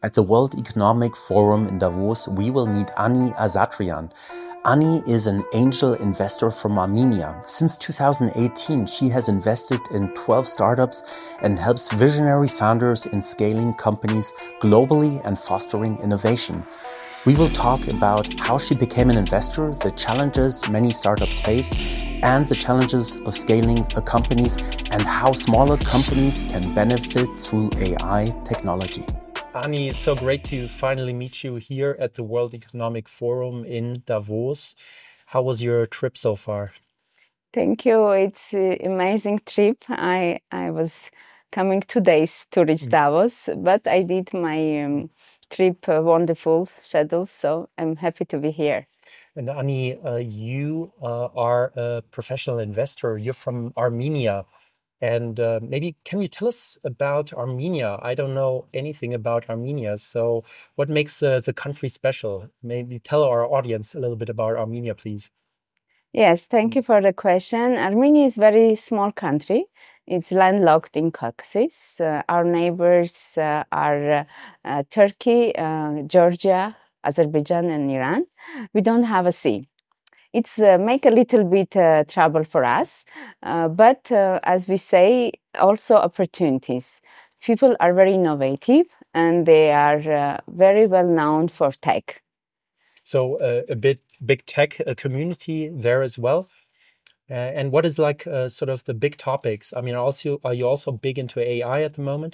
At the World Economic Forum in Davos, we will meet Ani Asatrian. Ani is an angel investor from Armenia. Since 2018, she has invested in 12 startups and helps visionary founders in scaling companies globally and fostering innovation. We will talk about how she became an investor, the challenges many startups face, and the challenges of scaling companies, and how smaller companies can benefit through AI technology. Ani, it's so great to finally meet you here at the World Economic Forum in Davos. How was your trip so far? Thank you. It's an amazing trip. I was coming 2 days to reach Davos, but I did my trip wonderful schedule, so I'm happy to be here. And Ani, you are a professional investor. You're from Armenia. And maybe can you tell us about Armenia? I don't know anything about Armenia. So what makes the country special? Maybe tell our audience a little bit about Armenia, please. Yes, thank you for the question. Armenia is a very small country. It's landlocked in Caucasus. Our neighbors are Turkey, Georgia, Azerbaijan, and Iran. We don't have a sea. It's make a little bit trouble for us, but as we say, also opportunities. People are very innovative and they are very well known for tech. So a big tech community there as well. And what is like sort of the big topics? I mean, also, are you also big into AI at the moment?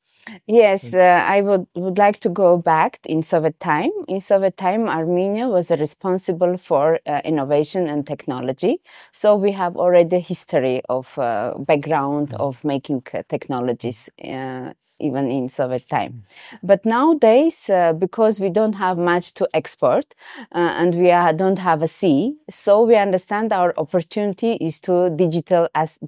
Yes, I would like to go back in Soviet time. In Soviet time, Armenia was responsible for innovation and technology. So we have already history of background of making technologies even in Soviet time. But nowadays, because we don't have much to export and we don't have a sea, so we understand our opportunity is to digital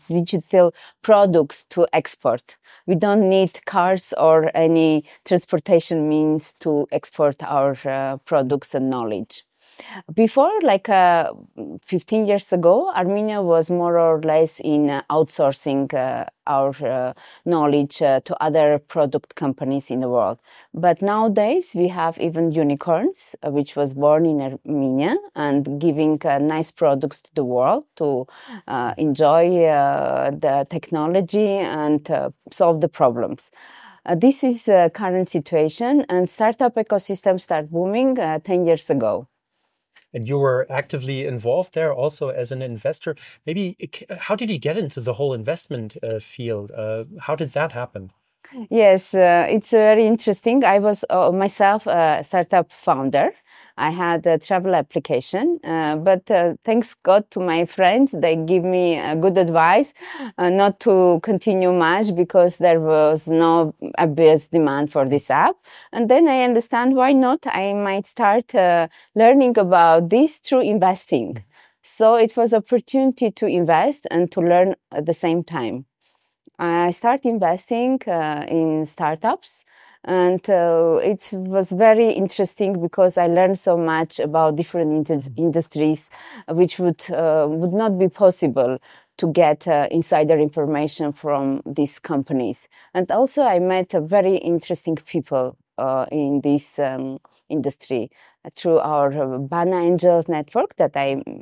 products to export. We don't need cars or any transportation means to export our products and knowledge. Before, like 15 years ago, Armenia was more or less in outsourcing our knowledge to other product companies in the world. But nowadays, we have even unicorns, which was born in Armenia and giving nice products to the world to enjoy the technology and solve the problems. This is the current situation, and startup ecosystem started booming 10 years ago. And you were actively involved there also as an investor. Maybe how did you get into the whole investment field? How did that happen? Yes, it's very interesting. I was myself a startup founder. I had a travel application, but thanks God to my friends, they give me good advice not to continue much because there was no obvious demand for this app. And then I understand why not. I might start learning about this through investing. So it was opportunity to invest and to learn at the same time. I started investing in startups, and it was very interesting because I learned so much about different industries, which would not be possible to get insider information from these companies. And also, I met very interesting people in this industry through our Bana Angel network that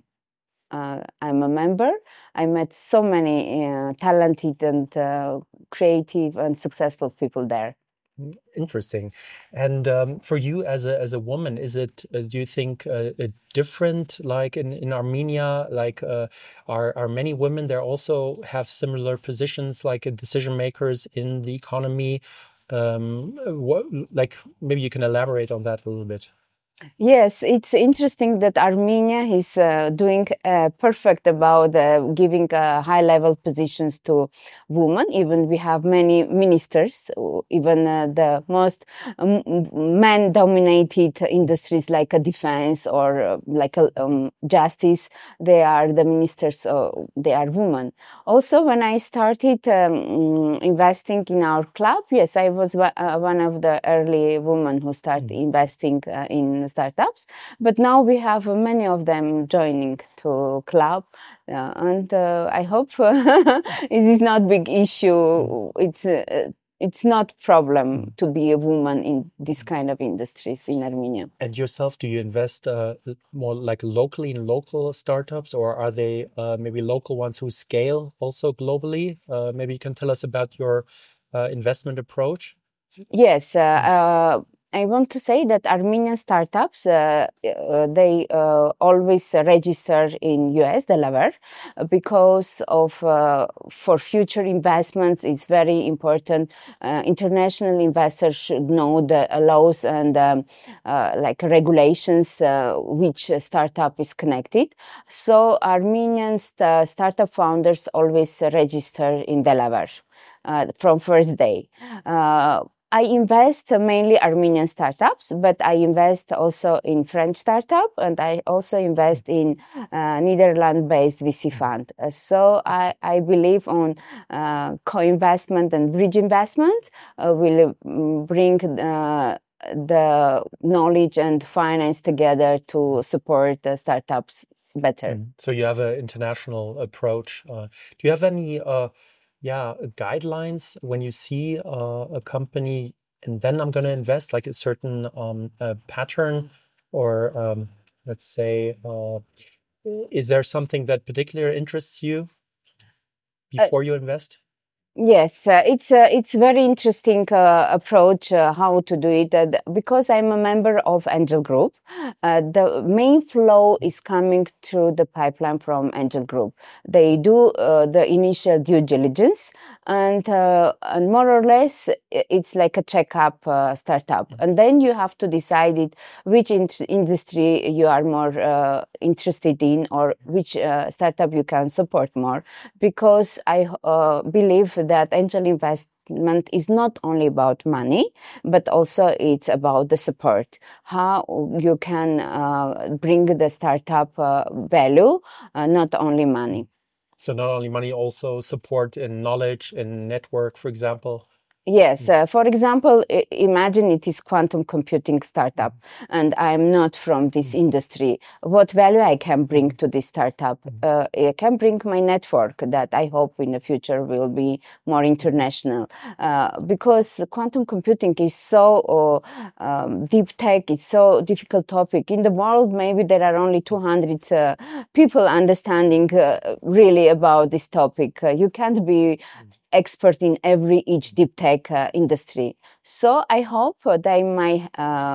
I'm a member. I met so many talented and creative and successful people there. Interesting. And for you as a woman, is it, do you think, different like in Armenia? Like, are many women there also have similar positions like decision makers in the economy? Like, maybe you can elaborate on that a little bit. Yes, it's interesting that Armenia is doing perfect about giving high-level positions to women. Even we have many ministers, even the most men-dominated industries like defense or like justice, they are the ministers, they are women. Also, when I started investing in our club, yes, I was one of the early women who started investing in startups, but now we have many of them joining to club, and I hope it is not big issue. It's it's not problem to be a woman in this kind of industries in Armenia. And yourself, do you invest more like locally in local startups, or are they maybe local ones who scale also globally? Maybe you can tell us about your investment approach. Yes, I want to say that Armenian startups, they always register in US, Delaware, because of for future investments, it's very important. International investors should know the laws and like regulations which startup is connected. So Armenian startup founders always register in Delaware from first day. I invest mainly Armenian startups, but I invest also in French startup, and I also invest in Netherlands-based VC fund. So I believe on co-investment and bridge investment will bring the knowledge and finance together to support the startups better. So you have an international approach. Do you have any guidelines when you see a company and then I'm going to invest, like a certain pattern, or let's say, is there something that particularly interests you before you invest? Yes, it's very interesting approach how to do it because I'm a member of Angel Group. The main flow is coming through the pipeline from Angel Group. They do the initial due diligence, and more or less it's like a checkup startup, and then you have to decide which industry you are more interested in, or which startup you can support more, because I believe that angel investment is not only about money, but also it's about the support, how you can bring the startup value, not only money. So not only money, also support in knowledge and network, for example. Yes, for example, imagine it is quantum computing startup, and I'm not from this industry. What value I can bring to this startup? I can bring my network that I hope in the future will be more international, because quantum computing is so deep tech. It's so difficult topic in the world. Maybe there are only 200 people understanding really about this topic. You can't be expert in each deep tech industry. So I hope that my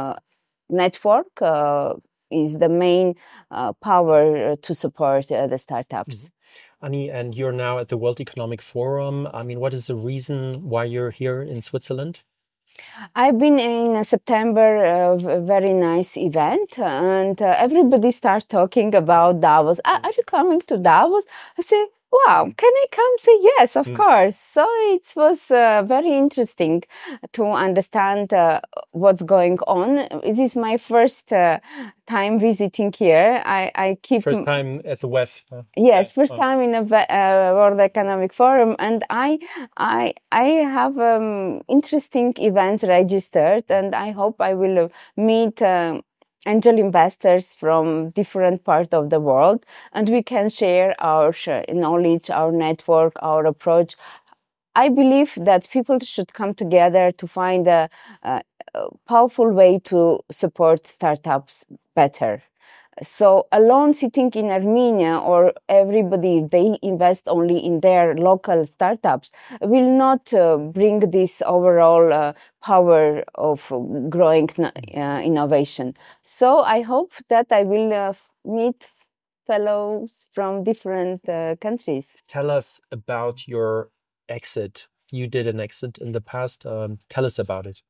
network is the main power to support the startups. Annie, and you're now at the World Economic Forum. I mean, what is the reason why you're here in Switzerland? I've been in September, a very nice event, and everybody starts talking about Davos. Are you coming to Davos? I say, wow, can I come? Say yes, of course. So it was very interesting to understand what's going on. This is my first time visiting here. I keep first time at the WEF. Yes, first time in a World Economic Forum, and I have interesting events registered, and I hope I will meet angel investors from different parts of the world, and we can share our knowledge, our network, our approach. I believe that people should come together to find a powerful way to support startups better. So alone sitting in Armenia, or everybody, if they invest only in their local startups, will not bring this overall power of growing innovation. So I hope that I will meet fellows from different countries. Tell us about your exit. You did an exit in the past. Tell us about it.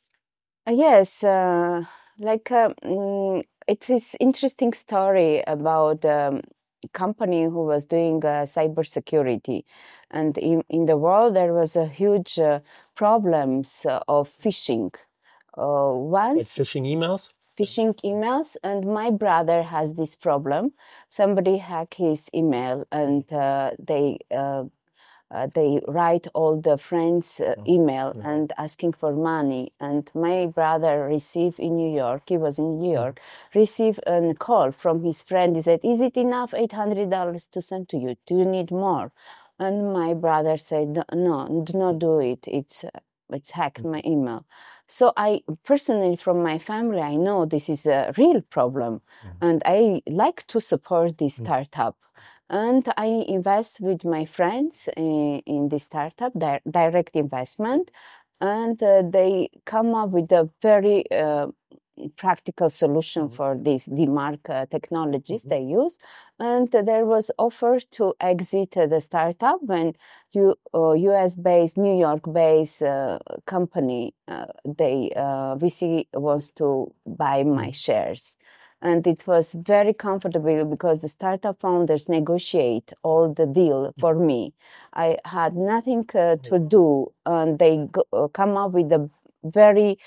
Yes, it is interesting story about a company who was doing cybersecurity, and in the world there was a huge problems of phishing. Like phishing emails? Phishing emails, and my brother has this problem. Somebody hacked his email, and they write all the friends' email and asking for money. And my brother received in New York, he was in New York, received a call from his friend. He said, is it enough $800 to send to you? Do you need more? And my brother said, no, do not do it. it's hacked my email. So I personally, from my family, I know this is a real problem, and I like to support this startup. And I invest with my friends in this startup, direct investment, and they come up with a very practical solution for these DMARC technologies they use. And there was offer to exit the startup when US-based, New York-based company, VC wants to buy my shares. And it was very comfortable because the startup founders negotiate all the deal for me. I had nothing to do, and they come up with a very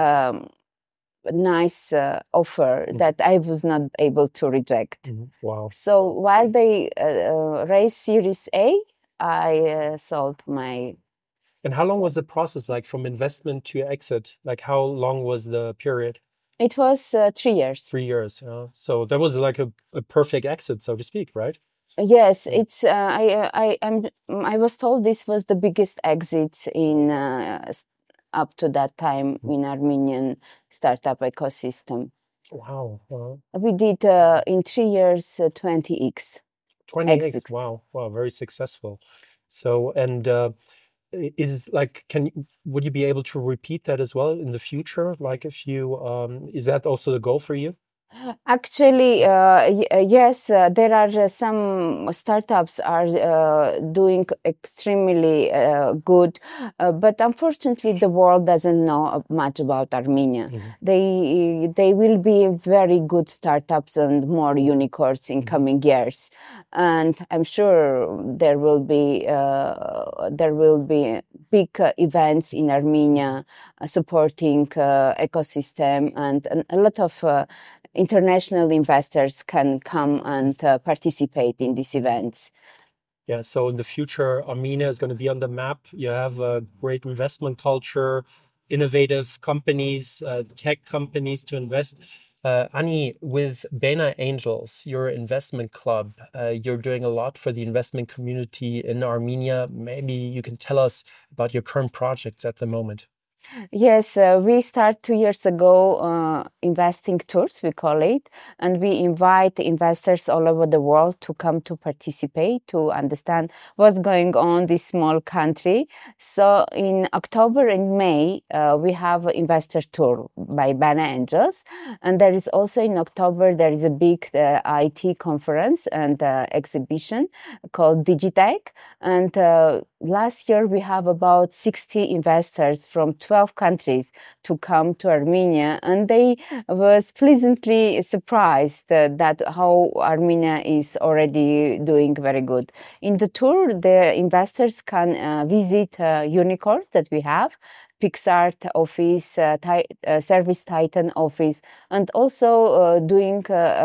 nice offer that I was not able to reject. Wow. So while they raised Series A, I sold my. And how long was the process like from investment to exit? Like how long was the period? It was 3 years. 3 years. So that was like a perfect exit, so to speak, right? Yes, it's. I was told this was the biggest exit in up to that time in Armenian startup ecosystem. Wow. We did in 3 years 20x. 20x. Exit. Wow. Very successful. So, and is like, would you be able to repeat that as well in the future? Like if you, is that also the goal for you? Actually, yes, there are some startups are doing extremely good, but unfortunately, the world doesn't know much about Armenia. They will be very good startups and more unicorns in coming years, and I'm sure there will be big events in Armenia supporting ecosystem, and a lot of international investors can come and participate in these events. Yeah, so in the future, Armenia is going to be on the map. You have a great investment culture, innovative companies, tech companies to invest. Ani, with Bena Angels, your investment club, you're doing a lot for the investment community in Armenia. Maybe you can tell us about your current projects at the moment. Yes, we start 2 years ago investing tours, we call it, and we invite investors all over the world to come to participate, to understand what's going on in this small country. So in October and May, we have an investor tour by Bena Angels, and there is also in October, there is a big IT conference and exhibition called Digitech, and last year we have about 60 investors from 12 countries to come to Armenia, and they was pleasantly surprised that how Armenia is already doing very good. In the tour, the investors can visit unicorns that we have, PixArt office, Service Titan office, and also doing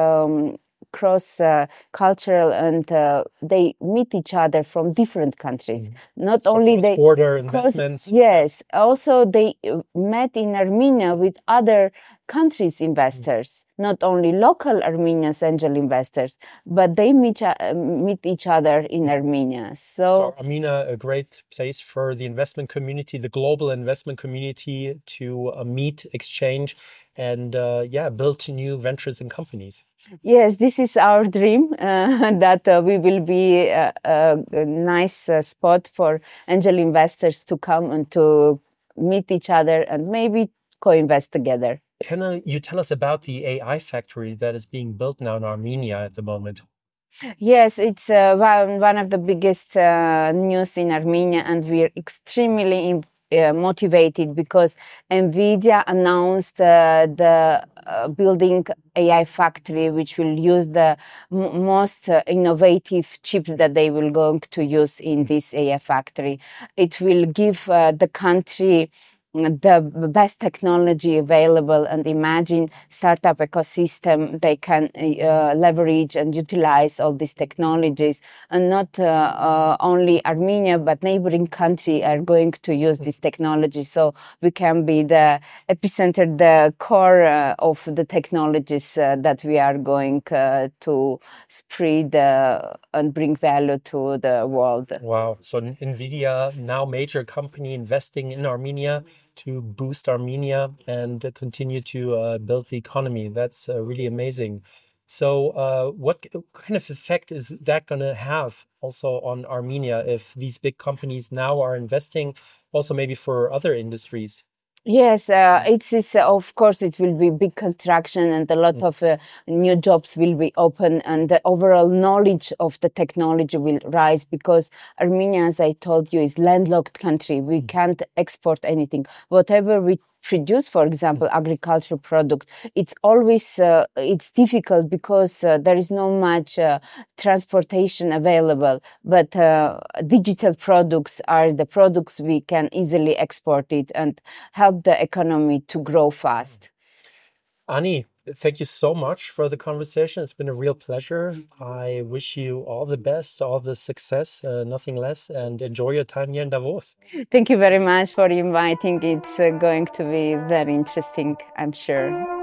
cross cultural, and they meet each other from different countries. Not So only they border investments. Yes, also they met in Armenia with other countries' investors, not only local Armenians angel investors, but they meet each other in Armenia. So Armenia, a great place for the investment community, the global investment community to meet, exchange, and build new ventures and companies. Yes, this is our dream, that we will be a nice spot for angel investors to come and to meet each other and maybe co-invest together. Can you tell us about the AI factory that is being built now in Armenia at the moment? Yes, it's one of the biggest news in Armenia, and we're extremely motivated because NVIDIA announced the building AI factory, which will use the most innovative chips that they will going to use in this AI factory. It will give the country the best technology available, and imagine startup ecosystem they can leverage and utilize all these technologies, and not only Armenia but neighboring country are going to use this technology, so we can be the epicenter, the core of the technologies that we are going to spread and bring value to the world. Wow. So NVIDIA, now major company investing in Armenia to boost Armenia and continue to build the economy. That's really amazing. So what kind of effect is that going to have also on Armenia if these big companies now are investing also maybe for other industries? Yes, it's of course it will be big construction, and a lot of new jobs will be open, and the overall knowledge of the technology will rise, because Armenia, as I told you, is landlocked country. We can't export anything. Whatever we produce, for example, agricultural product, it's always it's difficult because there is no much transportation available. But digital products are the products we can easily export it and help the economy to grow fast. Ani, thank you so much for the conversation. It's been a real pleasure. I wish you all the best, all the success, nothing less, and enjoy your time here in Davos. Thank you very much for inviting. It's going to be very interesting, I'm sure.